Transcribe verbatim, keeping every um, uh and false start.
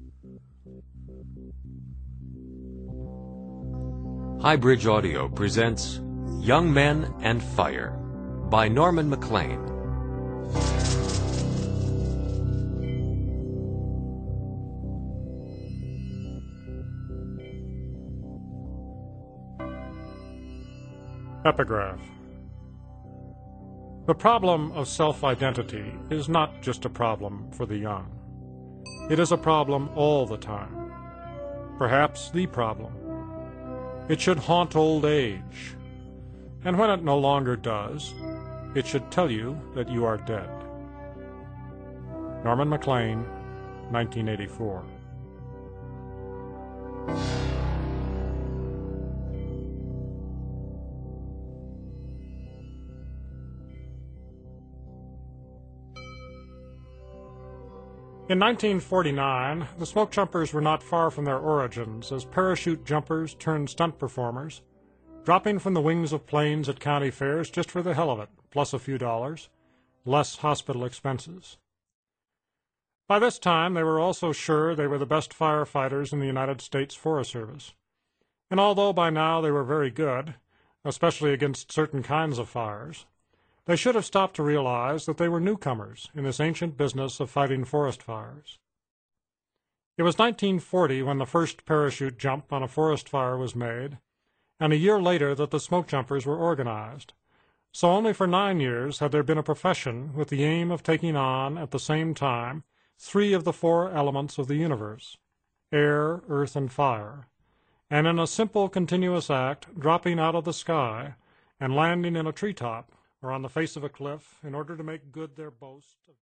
Highbridge Audio presents Young Men and Fire by Norman Maclean. Epigraph. The problem of self-identity is not just a problem for the young. It is a problem all the time. Perhaps the problem. It should haunt old age. And when it no longer does, it should tell you that you are dead. Norman Maclean, nineteen eighty-four. In nineteen forty-nine, the Smoke Jumpers were not far from their origins as parachute jumpers turned stunt performers, dropping from the wings of planes at county fairs just for the hell of it, plus a few dollars, less hospital expenses. By this time, they were also sure they were the best firefighters in the United States Forest Service. And although by now they were very good, especially against certain kinds of fires, they should have stopped to realize that they were newcomers in this ancient business of fighting forest fires. It was nineteen forty when the first parachute jump on a forest fire was made, and a year later that the Smoke Jumpers were organized. So only for nine years had there been a profession with the aim of taking on, at the same time, three of the four elements of the universe, air, earth, and fire, and in a simple continuous act dropping out of the sky and landing in a treetop or on the face of a cliff in order to make good their boast of